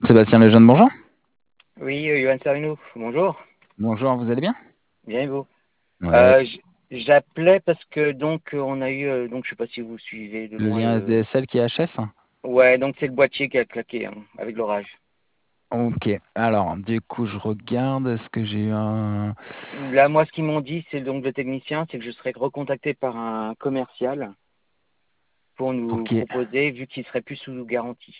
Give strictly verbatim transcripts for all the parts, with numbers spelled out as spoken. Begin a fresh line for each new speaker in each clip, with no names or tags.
Sébastien Lejeune, bonjour.
Oui, euh, Johan Sarino, bonjour.
Bonjour, vous allez bien?
Bien et vous?
Ouais.
Euh, j- J'appelais parce que donc euh, on a eu euh, donc je sais pas si vous suivez de
Le
loin
lien
le
S D S L qui est H F?
ouais donc c'est le boîtier qui a claqué hein, avec l'orage.
Ok, alors du coup je regarde, est-ce que j'ai eu un...
Là moi ce qu'ils m'ont dit c'est donc le technicien c'est que je serais recontacté par un commercial pour nous
Ok,
proposer vu qu'il serait plus sous garantie.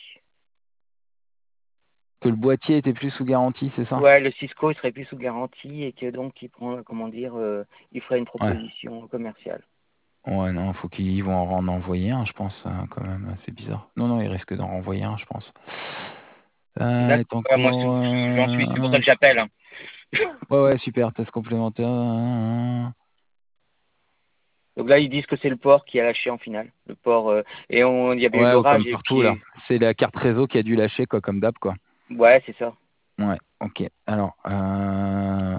que le boîtier était plus sous garantie, c'est ça?
Ouais le Cisco il serait plus sous garantie et que donc il prend comment dire euh, il ferait une
Ouais.
proposition commerciale.
Ouais, non, faut qu'ils vont en envoyer un, je pense, hein, quand même, c'est bizarre. Non, non, ils risquent d'en renvoyer un, je pense. Euh, est
D'accord.
en
Ouais, moi
cours...
j'en suis c'est pour ça
euh,
que j'appelle, hein.
Ouais, ouais, super, test complémentaire. euh,
Donc là, ils disent que c'est le port qui a lâché en finale. Le port, euh, et on, il y avait eu
Ouais, ou
l'orage
comme
et
partout, là.
puis,
C'est la carte réseau qui a dû lâcher, quoi, comme d'hab, quoi.
ouais, c'est ça.
Ouais, ok. Alors, euh...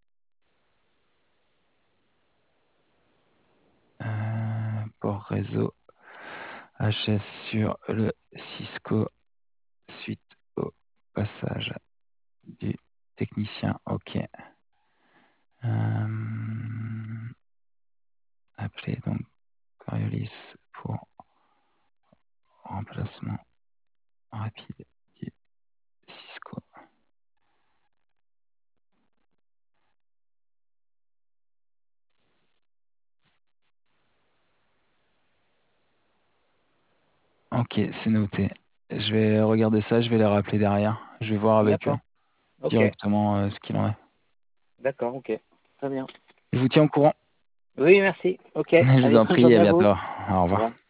Euh, port réseau H S sur le Cisco suite au passage du technicien. Ok. Euh, appelez donc Coriolis pour remplacement rapide du Cisco. Ok, c'est noté. Je vais regarder ça, je vais les rappeler derrière. Je vais voir avec eux
D'accord. Ok.
directement euh, ce qu'il en est.
D'accord. Ok. Très bien.
Je vous tiens au courant.
Oui, merci. Ok.
Je vous
Allez,
en
bonne
prie, à
journée à vous.
bientôt. Au
Au
revoir.
revoir.